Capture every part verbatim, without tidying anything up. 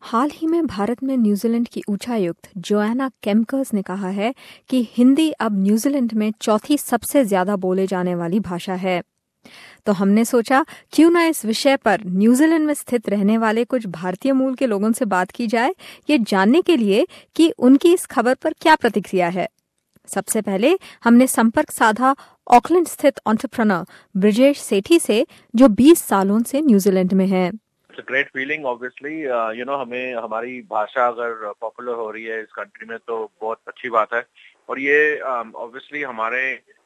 हाल ही में भारत में न्यूजीलैंड की उच्चायुक्त जोआना केम्कर्स ने कहा है कि हिंदी अब न्यूजीलैंड में चौथी सबसे ज्यादा बोले जाने वाली भाषा है। तो हमने सोचा क्यों ना इस विषय पर न्यूजीलैंड में स्थित रहने वाले कुछ भारतीय मूल के लोगों से बात की जाए, ये जानने के लिए कि उनकी इस खबर पर क्या प्रतिक्रिया है। सबसे पहले हमने संपर्क साधा ऑकलैंड स्थित एंटरप्रेन्योर ब्रिजेश सेठी से, जो बीस सालों से न्यूजीलैंड में है। It's a great feeling, obviously. uh, you know, हमें हमारी भाषा अगर पॉपुलर हो रही है इस कंट्री में तो बहुत अच्छी बात है। और ये ऑब्वियसली um, हमारे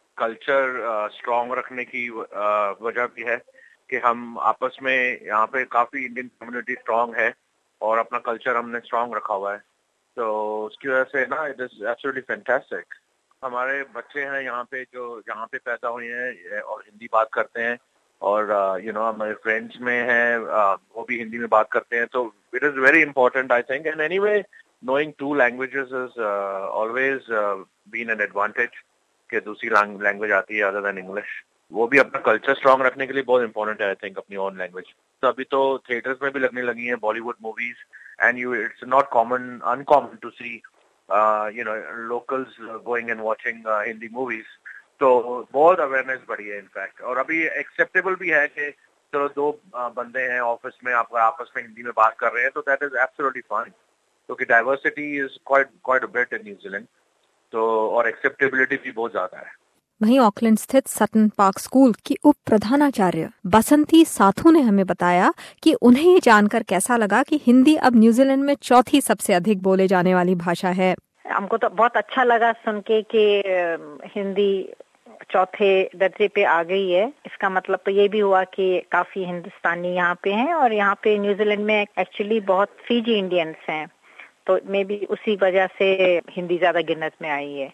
कल्चर स्ट्रॉन्ग uh, रखने की uh, वजह भी है कि हम आपस में यहाँ पे काफी इंडियन कम्युनिटी स्ट्रॉन्ग है और अपना कल्चर हमने स्ट्रॉन्ग रखा हुआ है। तो उसकी वजह से ना इट इज एब्सोल्युटली फैंटास्टिक। हमारे बच्चे हैं यहाँ पे जो यहाँ पे पैदा हुए हैं और हिंदी बात करते हैं, और यू नो हमारे फ्रेंड्स में हैं uh, वो भी हिंदी में बात करते हैं। तो it is very important I think. And anyway knowing two languages is always been an advantage कि दूसरी लैंग्वेज आती है अदर देन इंग्लिश। वो भी अपना कल्चर स्ट्रॉन्ग रखने के लिए बहुत इंपॉर्टेंट है आई थिंक, अपनी ओन लैंग्वेज। तो अभी तो थिएटर्स में भी लगने लगी हैं Bollywood movies, and you it's not common uncommon to see you know locals going and watching Hindi movies. तो बहुत अवेयरनेस बढ़ी है इनफैक्ट, और अभी एक्सेप्टेबल भी है कि चलो दो बंदे हैं ऑफिस में आप आपस में हिंदी में बात कर रहे हैं, तो दैट इज एब्सोल्युटली फाइन, क्योंकि diversity is quite quite a bit in New Zealand. तो और एक्सेप्टेबिलिटी भी बहुत ज्यादा है। वहीं ऑकलैंड स्थित सटन पार्क स्कूल की उप प्रधानाचार्य बसंती साथू ने हमें बताया कि उन्हें ये जानकर कैसा लगा कि हिंदी अब न्यूजीलैंड में चौथी सबसे अधिक बोले जाने वाली भाषा है। हमको तो बहुत अच्छा लगा सुन के कि हिंदी चौथे दर्जे पे आ गई है। इसका मतलब तो ये भी हुआ कि काफी हिंदुस्तानी यहाँ पे हैं, और यहाँ पे न्यूजीलैंड में एक्चुअली बहुत फिजी इंडियंस हैं, तो मे बी उसी वजह से हिंदी ज्यादा गिनत में आई है।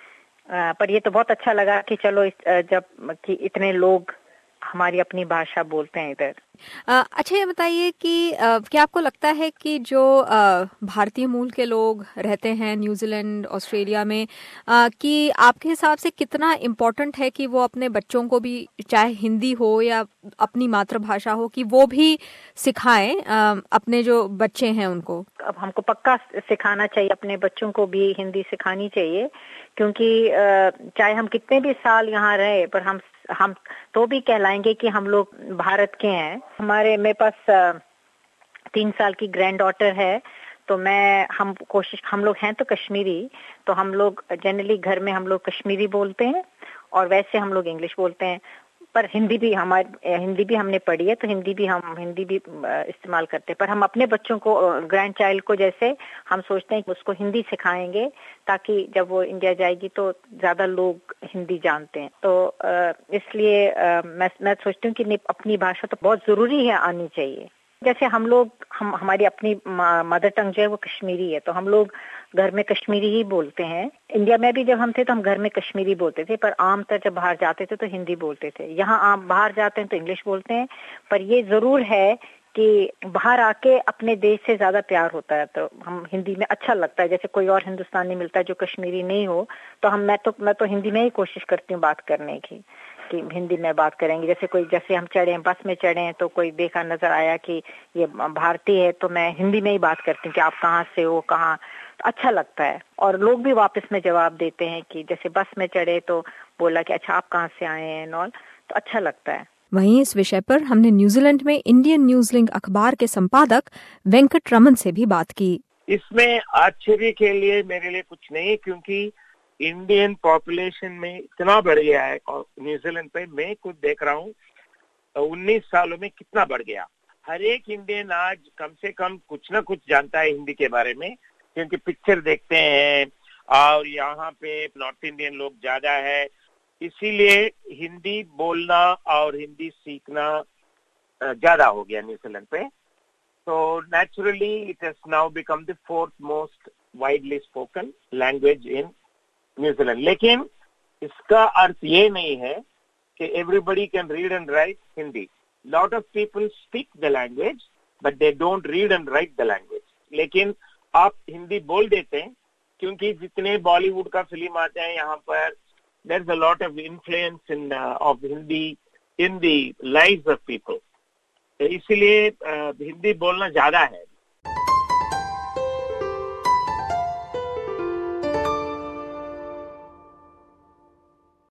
आ, पर ये तो बहुत अच्छा लगा कि चलो इस, जब कि इतने लोग हमारी अपनी भाषा बोलते हैं इधर। अच्छा ये बताइए कि आ, क्या आपको लगता है कि जो भारतीय मूल के लोग रहते हैं न्यूजीलैंड ऑस्ट्रेलिया में, आ, कि आपके हिसाब से कितना इम्पोर्टेंट है कि वो अपने बच्चों को भी, चाहे हिंदी हो या अपनी मातृभाषा हो, कि वो भी सिखाएं आ, अपने जो बच्चे हैं उनको? अब हमको पक्का सिखाना चाहिए, अपने बच्चों को भी हिंदी सिखानी चाहिए, क्योंकि चाहे हम कितने भी साल यहाँ रहे पर हम हम तो भी कहलाएंगे कि हम लोग भारत के हैं। हमारे मेरे पास तीन साल की ग्रैंड डॉटर है, तो मैं हम कोशिश हम लोग हैं तो कश्मीरी, तो हम लोग जनरली घर में हम लोग कश्मीरी बोलते हैं और वैसे हम लोग इंग्लिश बोलते हैं। पर हिंदी भी हमारे हिंदी भी हमने पढ़ी है, तो हिंदी भी हम हिंदी भी इस्तेमाल करते हैं। पर हम अपने बच्चों को, ग्रैंड चाइल्ड को, जैसे हम सोचते हैं कि उसको हिंदी सिखाएंगे ताकि जब वो इंडिया जाएगी तो ज्यादा लोग हिंदी जानते हैं। तो इसलिए मैं मैं सोचती हूँ कि अपनी भाषा तो बहुत जरूरी है, आनी चाहिए। जैसे हम लोग हम हमारी अपनी मदर टंग जो है वो कश्मीरी है, तो हम लोग घर में कश्मीरी ही बोलते हैं। इंडिया में भी जब हम थे तो हम घर में कश्मीरी बोलते थे, पर आमतौर जब बाहर जाते थे तो हिंदी बोलते थे। यहाँ आप बाहर जाते हैं तो इंग्लिश बोलते हैं। पर ये जरूर है कि बाहर आके अपने देश से ज्यादा प्यार होता है, तो हम हिंदी में अच्छा लगता है। जैसे कोई और हिंदुस्तानी मिलता है जो कश्मीरी नहीं हो, तो हम मैं तो मैं तो हिंदी में ही कोशिश करती हूँ बात करने की, कि हिंदी में बात करेंगे। जैसे कोई जैसे हम चढ़े बस में चढ़े हैं तो कोई देखा नजर आया कि ये भारतीय है, तो मैं हिंदी में ही बात करती हूँ कि आप कहाँ से हो, कहाँ। तो अच्छा लगता है, और लोग भी वापस में जवाब देते हैं कि जैसे बस में चढ़े तो बोला कि अच्छा आप कहाँ से आए हैं नॉल, तो अच्छा लगता है। वहीं इस विषय पर हमने न्यूजीलैंड में इंडियन न्यूज लिंक अखबार के संपादक वेंकट रमन से भी बात की। इसमें आश्चर्य के लिए मेरे लिए कुछ नहीं, क्योंकि इंडियन पॉपुलेशन में इतना बढ़ गया है न्यूजीलैंड पे। मैं खुद देख रहा हूँ उन्नीस सालों में कितना बढ़ गया। हर एक इंडियन आज कम से कम कुछ ना कुछ जानता है हिंदी के बारे में, क्योंकि पिक्चर देखते हैं और यहाँ पे नॉर्थ इंडियन लोग ज्यादा है, इसीलिए हिंदी बोलना और हिंदी सीखना ज्यादा हो गया न्यूजीलैंड पे। तो naturally it has now become the fourth most widely spoken language in New Zealand. लेकिन इसका अर्थ ये नहीं है कि everybody can read and right Hindi. Lot of people speak the language but they don't read and right the language. लेकिन आप हिंदी बोल देते हैं, क्योंकि जितने बॉलीवुड का फिल्म आते हैं यहाँ पर, there is a lot of influence in of Hindi in the lives of people. इसलिए हिंदी बोलना ज्यादा है।